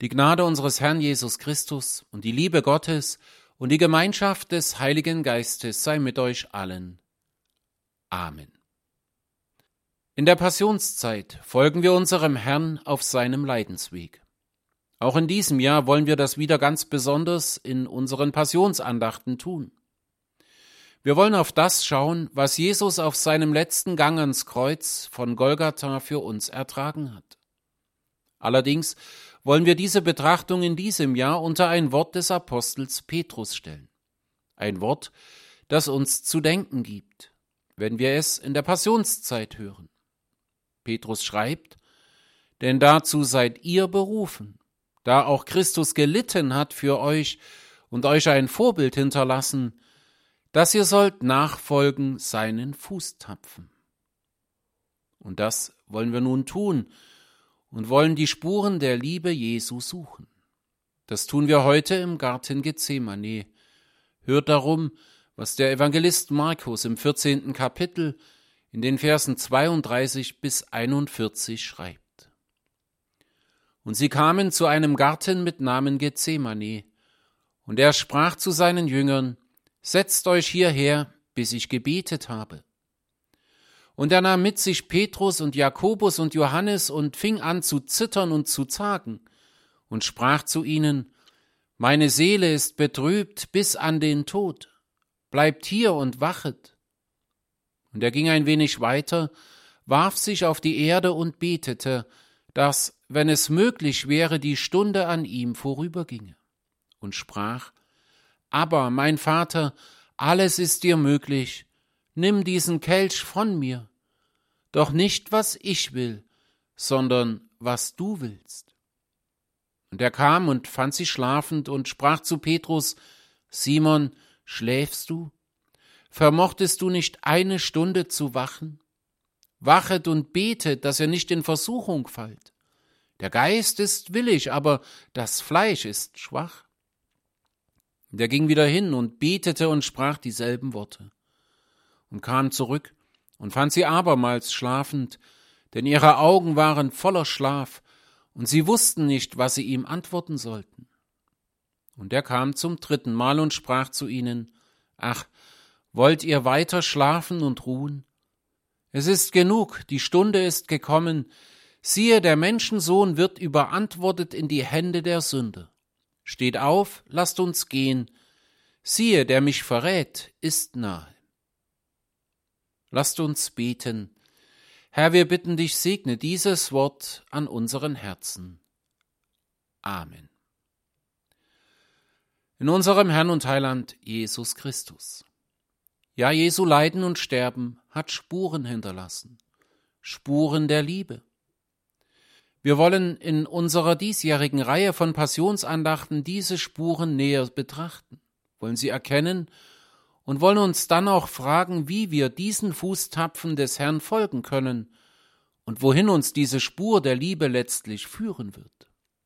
Die Gnade unseres Herrn Jesus Christus und die Liebe Gottes und die Gemeinschaft des Heiligen Geistes sei mit euch allen. Amen. In der Passionszeit folgen wir unserem Herrn auf seinem Leidensweg. Auch in diesem Jahr wollen wir das wieder ganz besonders in unseren Passionsandachten tun. Wir wollen auf das schauen, was Jesus auf seinem letzten Gang ans Kreuz von Golgatha für uns ertragen hat. Allerdings wollen wir diese Betrachtung in diesem Jahr unter ein Wort des Apostels Petrus stellen. Ein Wort, das uns zu denken gibt, wenn wir es in der Passionszeit hören. Petrus schreibt: Denn dazu seid ihr berufen, da auch Christus gelitten hat für euch und euch ein Vorbild hinterlassen, dass ihr sollt nachfolgen seinen Fußtapfen. Und das wollen wir nun tun und wollen die Spuren der Liebe Jesu suchen. Das tun wir heute im Garten Gethsemane. Hört darum, was der Evangelist Markus im 14. Kapitel in den Versen 32 bis 41 schreibt. Und sie kamen zu einem Garten mit Namen Gethsemane, und er sprach zu seinen Jüngern: Setzt euch hierher, bis ich gebetet habe. Und er nahm mit sich Petrus und Jakobus und Johannes und fing an zu zittern und zu zagen und sprach zu ihnen: Meine Seele ist betrübt bis an den Tod. Bleibt hier und wachet. Und er ging ein wenig weiter, warf sich auf die Erde und betete, dass, wenn es möglich wäre, die Stunde an ihm vorüberginge. Und sprach: Aber, mein Vater, alles ist dir möglich, nimm diesen Kelch von mir, doch nicht, was ich will, sondern was du willst. Und er kam und fand sie schlafend und sprach zu Petrus: Simon, schläfst du? Vermochtest du nicht eine Stunde zu wachen? Wachet und betet, dass ihr nicht in Versuchung fallt. Der Geist ist willig, aber das Fleisch ist schwach. Und er ging wieder hin und betete und sprach dieselben Worte. Und kam zurück und fand sie abermals schlafend, denn ihre Augen waren voller Schlaf, und sie wussten nicht, was sie ihm antworten sollten. Und er kam zum 3. Mal und sprach zu ihnen: Ach, wollt ihr weiter schlafen und ruhen? Es ist genug, die Stunde ist gekommen. Siehe, der Menschensohn wird überantwortet in die Hände der Sünder. Steht auf, lasst uns gehen. Siehe, der mich verrät, ist nahe. Lasst uns beten. Herr, wir bitten dich, segne dieses Wort an unseren Herzen. Amen. In unserem Herrn und Heiland Jesus Christus. Ja, Jesu Leiden und Sterben hat Spuren hinterlassen, Spuren der Liebe. Wir wollen in unserer diesjährigen Reihe von Passionsandachten diese Spuren näher betrachten, wollen sie erkennen und wollen uns dann auch fragen, wie wir diesen Fußtapfen des Herrn folgen können und wohin uns diese Spur der Liebe letztlich führen wird.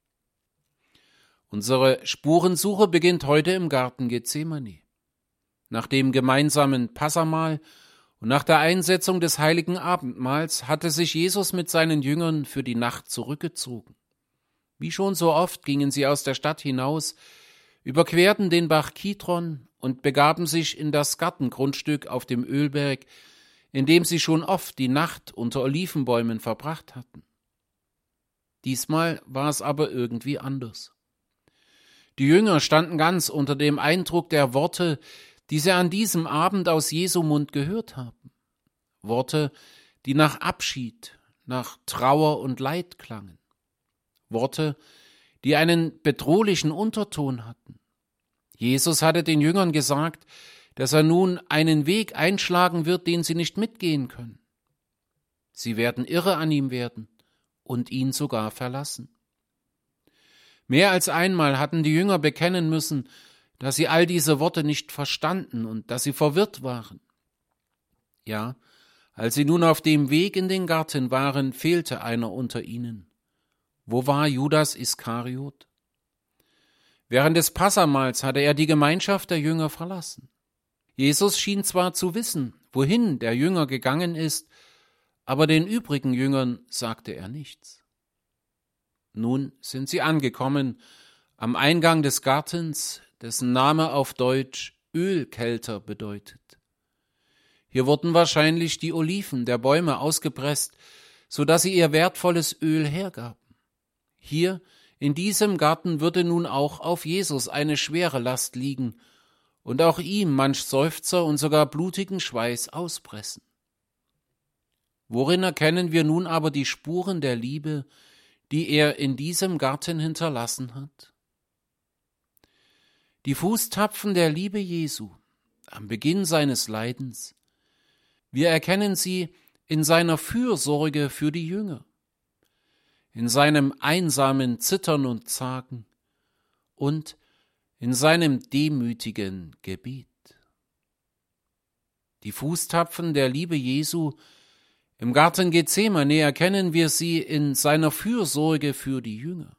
Unsere Spurensuche beginnt heute im Garten Gethsemane. Nach dem gemeinsamen Passahmahl und nach der Einsetzung des heiligen Abendmahls hatte sich Jesus mit seinen Jüngern für die Nacht zurückgezogen. Wie schon so oft gingen sie aus der Stadt hinaus, überquerten den Bach Kidron und begaben sich in das Gartengrundstück auf dem Ölberg, in dem sie schon oft die Nacht unter Olivenbäumen verbracht hatten. Diesmal war es aber irgendwie anders. Die Jünger standen ganz unter dem Eindruck der Worte, die sie an diesem Abend aus Jesu Mund gehört haben. Worte, die nach Abschied, nach Trauer und Leid klangen. Worte, die einen bedrohlichen Unterton hatten. Jesus hatte den Jüngern gesagt, dass er nun einen Weg einschlagen wird, den sie nicht mitgehen können. Sie werden irre an ihm werden und ihn sogar verlassen. Mehr als einmal hatten die Jünger bekennen müssen, dass sie all diese Worte nicht verstanden und dass sie verwirrt waren. Ja, als sie nun auf dem Weg in den Garten waren, fehlte einer unter ihnen. Wo war Judas Iskariot? Während des Passahmahls hatte er die Gemeinschaft der Jünger verlassen. Jesus schien zwar zu wissen, wohin der Jünger gegangen ist, aber den übrigen Jüngern sagte er nichts. Nun sind sie angekommen am Eingang des Gartens, dessen Name auf Deutsch Ölkelter bedeutet. Hier wurden wahrscheinlich die Oliven der Bäume ausgepresst, so dass sie ihr wertvolles Öl hergaben. Hier in diesem Garten würde nun auch auf Jesus eine schwere Last liegen und auch ihm manch Seufzer und sogar blutigen Schweiß auspressen. Worin erkennen wir nun aber die Spuren der Liebe, die er in diesem Garten hinterlassen hat? Die Fußtapfen der Liebe Jesu am Beginn seines Leidens. Wir erkennen sie in seiner Fürsorge für die Jünger, in seinem einsamen Zittern und Zagen und in seinem demütigen Gebet. Die Fußtapfen der Liebe Jesu im Garten Gethsemane erkennen wir sie in seiner Fürsorge für die Jünger.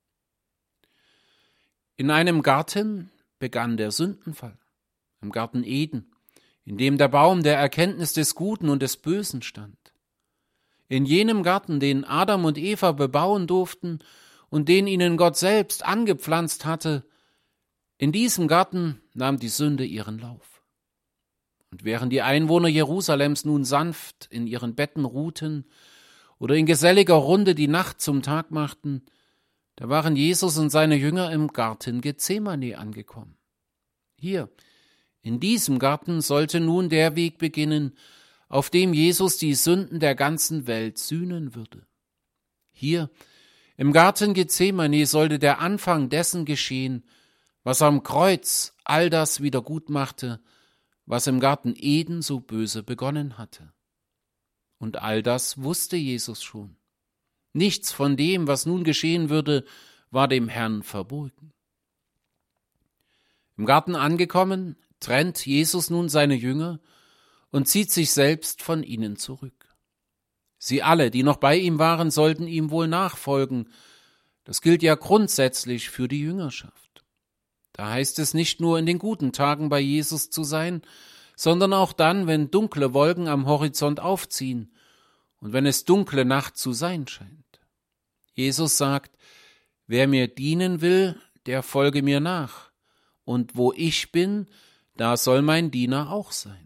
In einem Garten begann der Sündenfall, im Garten Eden, in dem der Baum der Erkenntnis des Guten und des Bösen stand. In jenem Garten, den Adam und Eva bebauen durften und den ihnen Gott selbst angepflanzt hatte, in diesem Garten nahm die Sünde ihren Lauf. Und während die Einwohner Jerusalems nun sanft in ihren Betten ruhten oder in geselliger Runde die Nacht zum Tag machten, da waren Jesus und seine Jünger im Garten Gethsemane angekommen. Hier, in diesem Garten, sollte nun der Weg beginnen, auf dem Jesus die Sünden der ganzen Welt sühnen würde. Hier, im Garten Gethsemane, sollte der Anfang dessen geschehen, was am Kreuz all das wieder gut machte, was im Garten Eden so böse begonnen hatte. Und all das wusste Jesus schon. Nichts von dem, was nun geschehen würde, war dem Herrn verborgen. Im Garten angekommen, trennt Jesus nun seine Jünger und zieht sich selbst von ihnen zurück. Sie alle, die noch bei ihm waren, sollten ihm wohl nachfolgen. Das gilt ja grundsätzlich für die Jüngerschaft. Da heißt es nicht nur in den guten Tagen bei Jesus zu sein, sondern auch dann, wenn dunkle Wolken am Horizont aufziehen und wenn es dunkle Nacht zu sein scheint. Jesus sagt, wer mir dienen will, der folge mir nach, und wo ich bin, da soll mein Diener auch sein.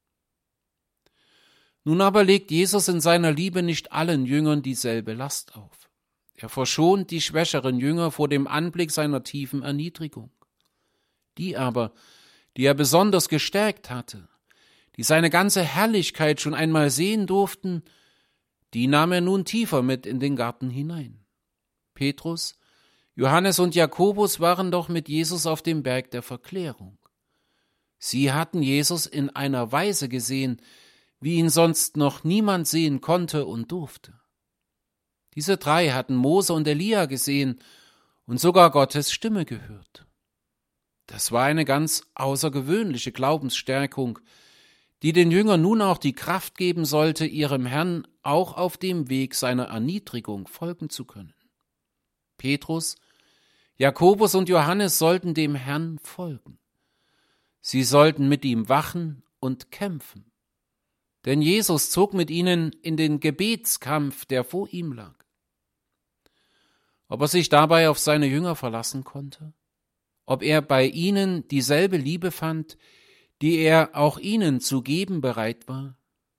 Nun aber legt Jesus in seiner Liebe nicht allen Jüngern dieselbe Last auf. Er verschont die schwächeren Jünger vor dem Anblick seiner tiefen Erniedrigung. Die aber, die er besonders gestärkt hatte, die seine ganze Herrlichkeit schon einmal sehen durften, die nahm er nun tiefer mit in den Garten hinein. Petrus, Johannes und Jakobus waren doch mit Jesus auf dem Berg der Verklärung. Sie hatten Jesus in einer Weise gesehen, wie ihn sonst noch niemand sehen konnte und durfte. Diese drei hatten Mose und Elia gesehen und sogar Gottes Stimme gehört. Das war eine ganz außergewöhnliche Glaubensstärkung, die den Jüngern nun auch die Kraft geben sollte, ihrem Herrn auch auf dem Weg seiner Erniedrigung folgen zu können. Petrus, Jakobus und Johannes sollten dem Herrn folgen. Sie sollten mit ihm wachen und kämpfen. Denn Jesus zog mit ihnen in den Gebetskampf, der vor ihm lag. Ob er sich dabei auf seine Jünger verlassen konnte? Ob er bei ihnen dieselbe Liebe fand, die er auch ihnen zu geben bereit war?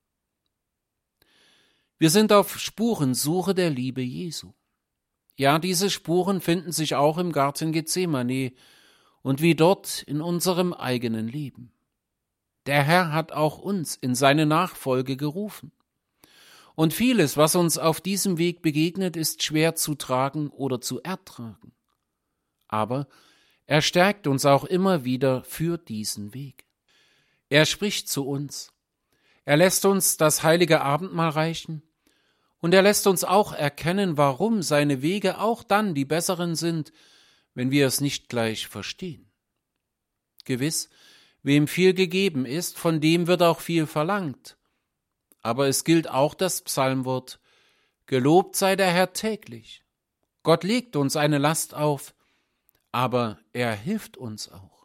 Wir sind auf Spurensuche der Liebe Jesu. Ja, diese Spuren finden sich auch im Garten Gethsemane und wie dort in unserem eigenen Leben. Der Herr hat auch uns in seine Nachfolge gerufen. Und vieles, was uns auf diesem Weg begegnet, ist schwer zu tragen oder zu ertragen. Aber er stärkt uns auch immer wieder für diesen Weg. Er spricht zu uns. Er lässt uns das heilige Abendmahl reichen und er lässt uns auch erkennen, warum seine Wege auch dann die besseren sind, wenn wir es nicht gleich verstehen. Gewiss, wem viel gegeben ist, von dem wird auch viel verlangt. Aber es gilt auch das Psalmwort, gelobt sei der Herr täglich. Gott legt uns eine Last auf, aber er hilft uns auch.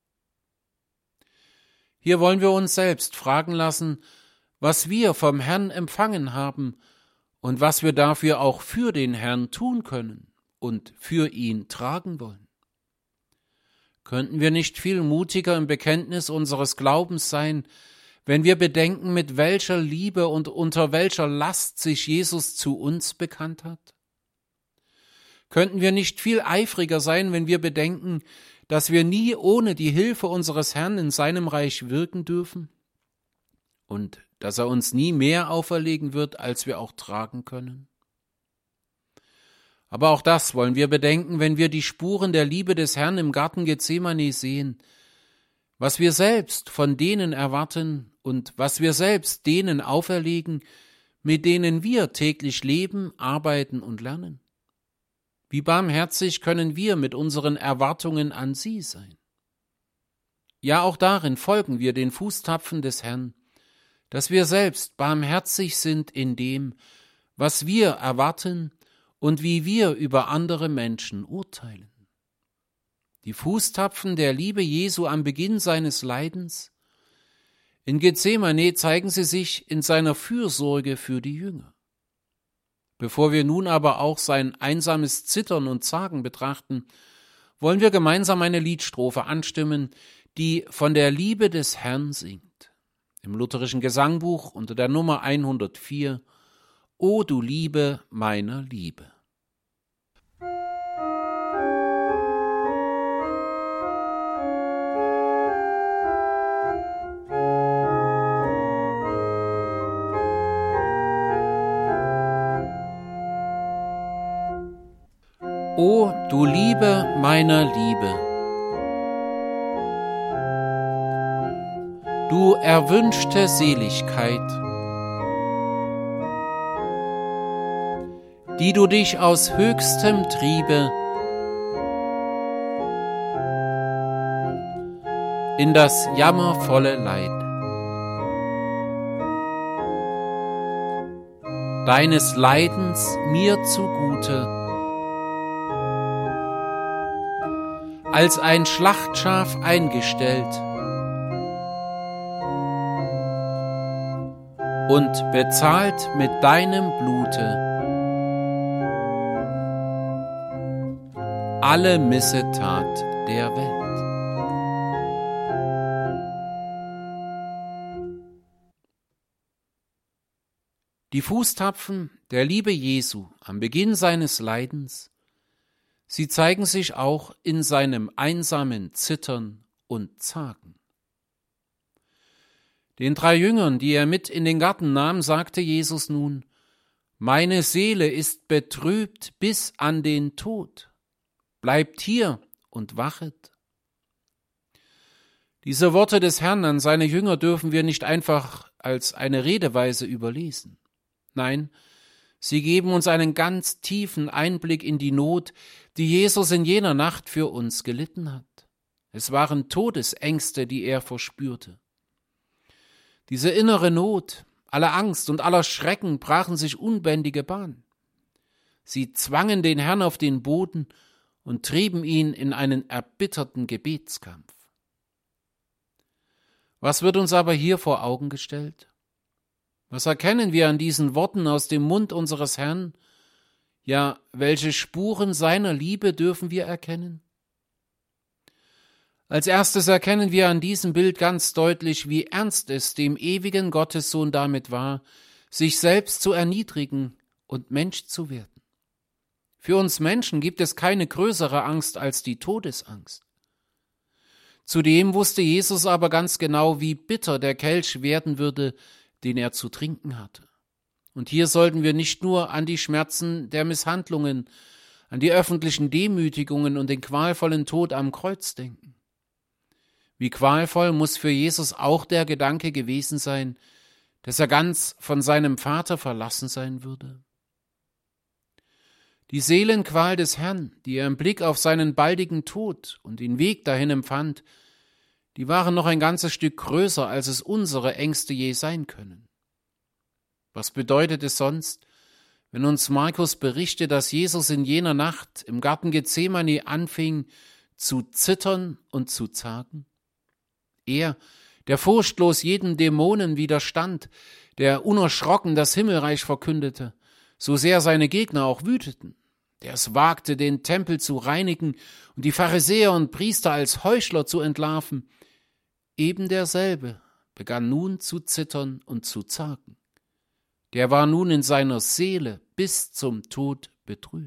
Hier wollen wir uns selbst fragen lassen, was wir vom Herrn empfangen haben und was wir dafür auch für den Herrn tun können und für ihn tragen wollen. Könnten wir nicht viel mutiger im Bekenntnis unseres Glaubens sein, wenn wir bedenken, mit welcher Liebe und unter welcher Last sich Jesus zu uns bekannt hat? Könnten wir nicht viel eifriger sein, wenn wir bedenken, dass wir nie ohne die Hilfe unseres Herrn in seinem Reich wirken dürfen und dass er uns nie mehr auferlegen wird, als wir auch tragen können? Aber auch das wollen wir bedenken, wenn wir die Spuren der Liebe des Herrn im Garten Gethsemane sehen, was wir selbst von denen erwarten und was wir selbst denen auferlegen, mit denen wir täglich leben, arbeiten und lernen. Wie barmherzig können wir mit unseren Erwartungen an sie sein? Ja, auch darin folgen wir den Fußtapfen des Herrn, dass wir selbst barmherzig sind in dem, was wir erwarten und wie wir über andere Menschen urteilen. Die Fußtapfen der Liebe Jesu am Beginn seines Leidens. In Gethsemane zeigen sie sich in seiner Fürsorge für die Jünger. Bevor wir nun aber auch sein einsames Zittern und Zagen betrachten, wollen wir gemeinsam eine Liedstrophe anstimmen, die von der Liebe des Herrn singt. Im lutherischen Gesangbuch unter der Nummer 104, O du Liebe meiner Liebe. O du Liebe meiner Liebe, du erwünschte Seligkeit, die du dich aus höchstem Triebe in das jammervolle Leid deines Leidens mir zugute als ein Schlachtschaf eingestellt und bezahlt mit deinem Blute alle Missetat der Welt. Die Fußtapfen der Liebe Jesu am Beginn seines Leidens, sie zeigen sich auch in seinem einsamen Zittern und Zagen. Den 3 Jüngern, die er mit in den Garten nahm, sagte Jesus nun: Meine Seele ist betrübt bis an den Tod. Bleibt hier und wachet. Diese Worte des Herrn an seine Jünger dürfen wir nicht einfach als eine Redeweise überlesen. Nein, sie geben uns einen ganz tiefen Einblick in die Not, die Jesus in jener Nacht für uns gelitten hat. Es waren Todesängste, die er verspürte. Diese innere Not, aller Angst und aller Schrecken brachen sich unbändige Bahn. Sie zwangen den Herrn auf den Boden und trieben ihn in einen erbitterten Gebetskampf. Was wird uns aber hier vor Augen gestellt? Was erkennen wir an diesen Worten aus dem Mund unseres Herrn? Ja, welche Spuren seiner Liebe dürfen wir erkennen? Als erstes erkennen wir an diesem Bild ganz deutlich, wie ernst es dem ewigen Gottessohn damit war, sich selbst zu erniedrigen und Mensch zu werden. Für uns Menschen gibt es keine größere Angst als die Todesangst. Zudem wusste Jesus aber ganz genau, wie bitter der Kelch werden würde, den er zu trinken hatte. Und hier sollten wir nicht nur an die Schmerzen der Misshandlungen, an die öffentlichen Demütigungen und den qualvollen Tod am Kreuz denken. Wie qualvoll muss für Jesus auch der Gedanke gewesen sein, dass er ganz von seinem Vater verlassen sein würde. Die Seelenqual des Herrn, die er im Blick auf seinen baldigen Tod und den Weg dahin empfand, die waren noch ein ganzes Stück größer, als es unsere Ängste je sein können. Was bedeutet es sonst, wenn uns Markus berichtet, dass Jesus in jener Nacht im Garten Gethsemane anfing zu zittern und zu zagen? Er, der furchtlos jedem Dämonen widerstand, der unerschrocken das Himmelreich verkündete, so sehr seine Gegner auch wüteten, der es wagte, den Tempel zu reinigen und die Pharisäer und Priester als Heuchler zu entlarven, eben derselbe begann nun zu zittern und zu zagen. Der war nun in seiner Seele bis zum Tod betrübt.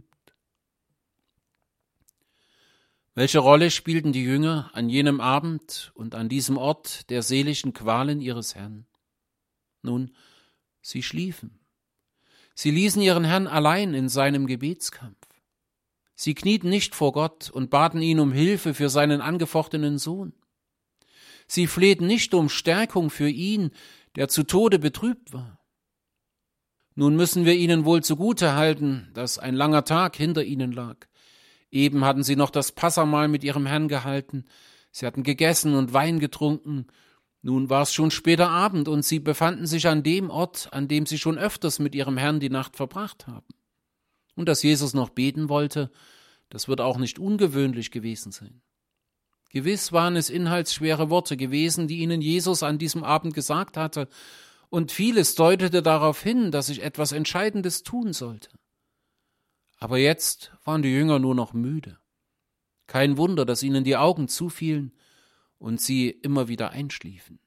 Welche Rolle spielten die Jünger an jenem Abend und an diesem Ort der seelischen Qualen ihres Herrn? Nun, sie schliefen. Sie ließen ihren Herrn allein in seinem Gebetskampf. Sie knieten nicht vor Gott und baten ihn um Hilfe für seinen angefochtenen Sohn. Sie flehten nicht um Stärkung für ihn, der zu Tode betrübt war. Nun müssen wir ihnen wohl zugute halten, dass ein langer Tag hinter ihnen lag. Eben hatten sie noch das Passahmahl mit ihrem Herrn gehalten. Sie hatten gegessen und Wein getrunken. Nun war es schon später Abend und sie befanden sich an dem Ort, an dem sie schon öfters mit ihrem Herrn die Nacht verbracht haben. Und dass Jesus noch beten wollte, das wird auch nicht ungewöhnlich gewesen sein. Gewiss waren es inhaltsschwere Worte gewesen, die ihnen Jesus an diesem Abend gesagt hatte, und vieles deutete darauf hin, dass sich etwas Entscheidendes tun sollte. Aber jetzt waren die Jünger nur noch müde. Kein Wunder, dass ihnen die Augen zufielen und sie immer wieder einschliefen.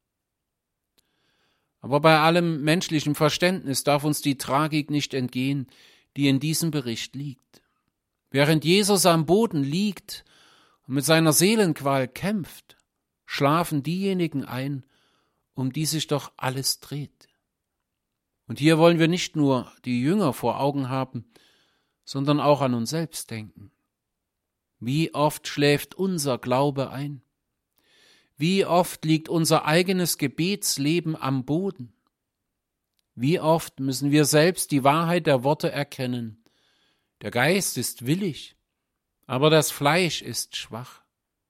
Aber bei allem menschlichen Verständnis darf uns die Tragik nicht entgehen, die in diesem Bericht liegt. Während Jesus am Boden liegt und mit seiner Seelenqual kämpft, schlafen diejenigen ein, um die sich doch alles dreht. Und hier wollen wir nicht nur die Jünger vor Augen haben, sondern auch an uns selbst denken. Wie oft schläft unser Glaube ein? Wie oft liegt unser eigenes Gebetsleben am Boden? Wie oft müssen wir selbst die Wahrheit der Worte erkennen? Der Geist ist willig, aber das Fleisch ist schwach.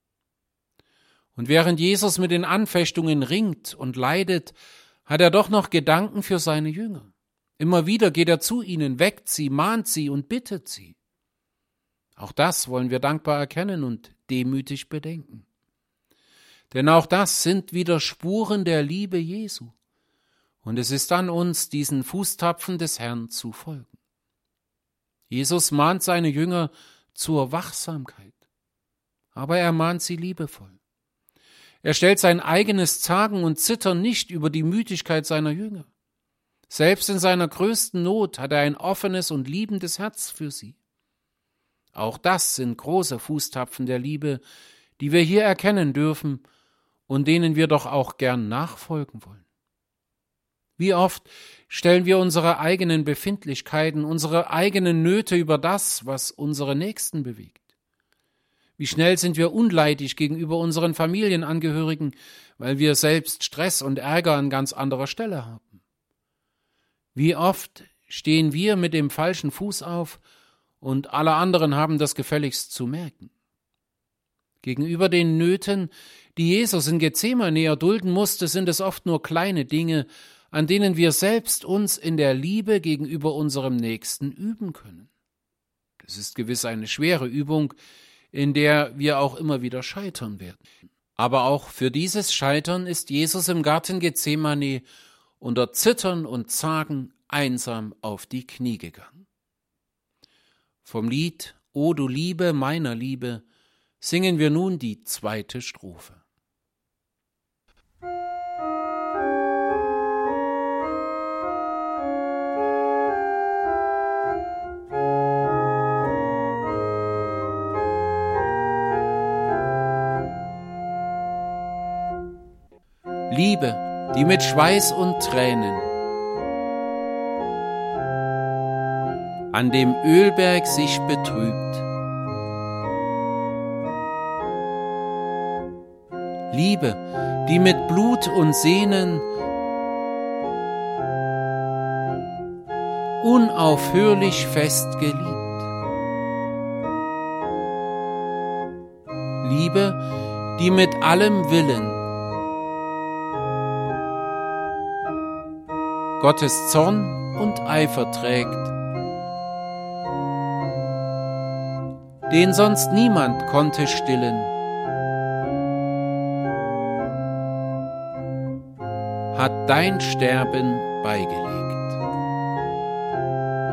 Und während Jesus mit den Anfechtungen ringt und leidet, hat er doch noch Gedanken für seine Jünger. Immer wieder geht er zu ihnen, weckt sie, mahnt sie und bittet sie. Auch das wollen wir dankbar erkennen und demütig bedenken. Denn auch das sind wieder Spuren der Liebe Jesu. Und es ist an uns, diesen Fußtapfen des Herrn zu folgen. Jesus mahnt seine Jünger zur Wachsamkeit, aber er mahnt sie liebevoll. Er stellt sein eigenes Zagen und Zittern nicht über die Müdigkeit seiner Jünger. Selbst in seiner größten Not hat er ein offenes und liebendes Herz für sie. Auch das sind große Fußtapfen der Liebe, die wir hier erkennen dürfen und denen wir doch auch gern nachfolgen wollen. Wie oft stellen wir unsere eigenen Befindlichkeiten, unsere eigenen Nöte über das, was unsere Nächsten bewegt. Wie schnell sind wir unleidig gegenüber unseren Familienangehörigen, weil wir selbst Stress und Ärger an ganz anderer Stelle haben. Wie oft stehen wir mit dem falschen Fuß auf und alle anderen haben das gefälligst zu merken. Gegenüber den Nöten, die Jesus in Gethsemane erdulden musste, sind es oft nur kleine Dinge, an denen wir selbst uns in der Liebe gegenüber unserem Nächsten üben können. Das ist gewiss eine schwere Übung, in der wir auch immer wieder scheitern werden. Aber auch für dieses Scheitern ist Jesus im Garten Gethsemane unter Zittern und Zagen einsam auf die Knie gegangen. Vom Lied »O du Liebe meiner Liebe« singen wir nun die 2. Strophe. Liebe, die mit Schweiß und Tränen an dem Ölberg sich betrübt. Liebe, die mit Blut und Sehnen unaufhörlich fest geliebt. Liebe, die mit allem Willen Gottes Zorn und Eifer trägt, den sonst niemand konnte stillen, hat dein Sterben beigelegt.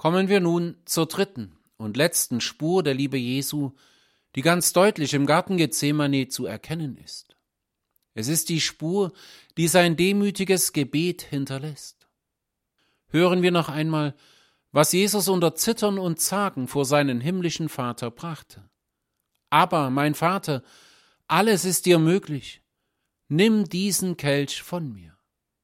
Kommen wir nun zur dritten und letzten Spur der Liebe Jesu, die ganz deutlich im Garten Gethsemane zu erkennen ist. Es ist die Spur, die sein demütiges Gebet hinterlässt. Hören wir noch einmal, was Jesus unter Zittern und Zagen vor seinen himmlischen Vater brachte. Aber, mein Vater, alles ist dir möglich. Nimm diesen Kelch von mir.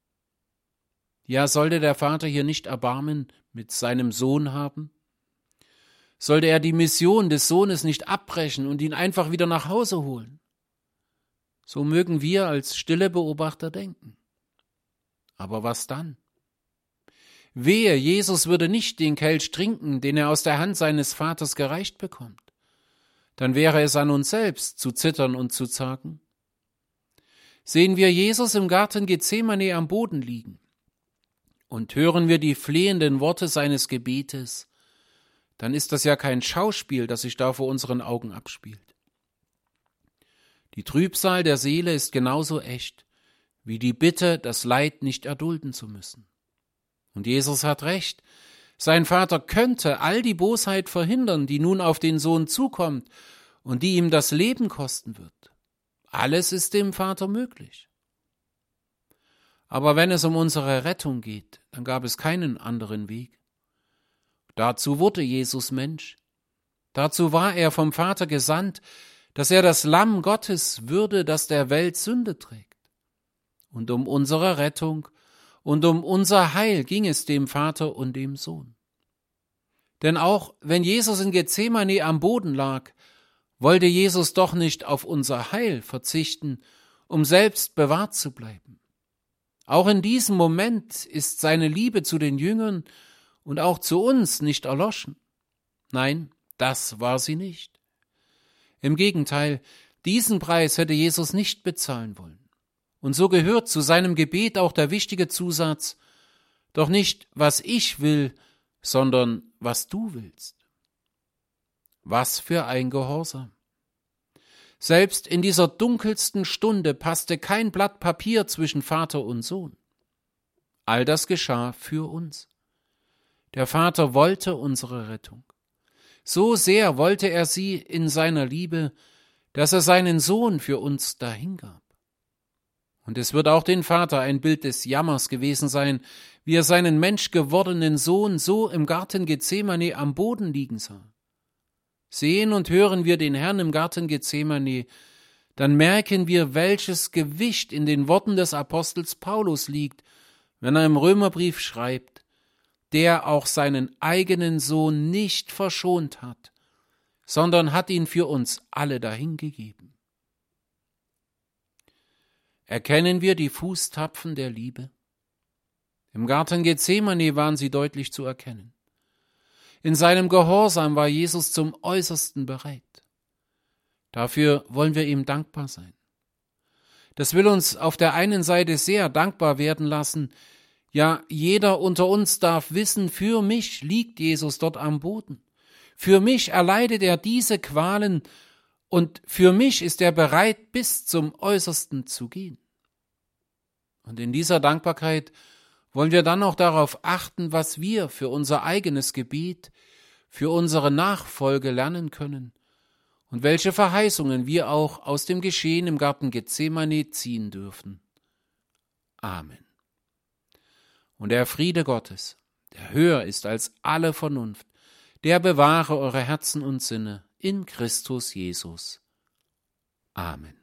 Ja, sollte der Vater hier nicht Erbarmen mit seinem Sohn haben? Sollte er die Mission des Sohnes nicht abbrechen und ihn einfach wieder nach Hause holen? So mögen wir als stille Beobachter denken. Aber was dann? Wehe, Jesus würde nicht den Kelch trinken, den er aus der Hand seines Vaters gereicht bekommt. Dann wäre es an uns selbst, zu zittern und zu zagen. Sehen wir Jesus im Garten Gethsemane am Boden liegen und hören wir die flehenden Worte seines Gebetes, dann ist das ja kein Schauspiel, das sich da vor unseren Augen abspielt. Die Trübsal der Seele ist genauso echt, wie die Bitte, das Leid nicht erdulden zu müssen. Und Jesus hat recht, sein Vater könnte all die Bosheit verhindern, die nun auf den Sohn zukommt und die ihm das Leben kosten wird. Alles ist dem Vater möglich. Aber wenn es um unsere Rettung geht, dann gab es keinen anderen Weg. Dazu wurde Jesus Mensch. Dazu war er vom Vater gesandt, dass er das Lamm Gottes würde, das der Welt Sünde trägt. Und um unsere Rettung und um unser Heil ging es dem Vater und dem Sohn. Denn auch wenn Jesus in Gethsemane am Boden lag, wollte Jesus doch nicht auf unser Heil verzichten, um selbst bewahrt zu bleiben. Auch in diesem Moment ist seine Liebe zu den Jüngern und auch zu uns nicht erloschen. Nein, das war sie nicht. Im Gegenteil, diesen Preis hätte Jesus nicht bezahlen wollen. Und so gehört zu seinem Gebet auch der wichtige Zusatz, doch nicht, was ich will, sondern was du willst. Was für ein Gehorsam. Selbst in dieser dunkelsten Stunde passte kein Blatt Papier zwischen Vater und Sohn. All das geschah für uns. Der Vater wollte unsere Rettung. So sehr wollte er sie in seiner Liebe, dass er seinen Sohn für uns dahingab. Und es wird auch den Vater ein Bild des Jammers gewesen sein, wie er seinen menschgewordenen Sohn so im Garten Gethsemane am Boden liegen sah. Sehen und hören wir den Herrn im Garten Gethsemane, dann merken wir, welches Gewicht in den Worten des Apostels Paulus liegt, wenn er im Römerbrief schreibt, der auch seinen eigenen Sohn nicht verschont hat, sondern hat ihn für uns alle dahingegeben. Erkennen wir die Fußtapfen der Liebe? Im Garten Gethsemane waren sie deutlich zu erkennen. In seinem Gehorsam war Jesus zum Äußersten bereit. Dafür wollen wir ihm dankbar sein. Das will uns auf der einen Seite sehr dankbar werden lassen. Ja, jeder unter uns darf wissen, für mich liegt Jesus dort am Boden. Für mich erleidet er diese Qualen und für mich ist er bereit, bis zum Äußersten zu gehen. Und in dieser Dankbarkeit wollen wir dann auch darauf achten, was wir für unser eigenes Gebet, für unsere Nachfolge lernen können und welche Verheißungen wir auch aus dem Geschehen im Garten Gethsemane ziehen dürfen. Amen. Und der Friede Gottes, der höher ist als alle Vernunft, der bewahre eure Herzen und Sinne in Christus Jesus. Amen.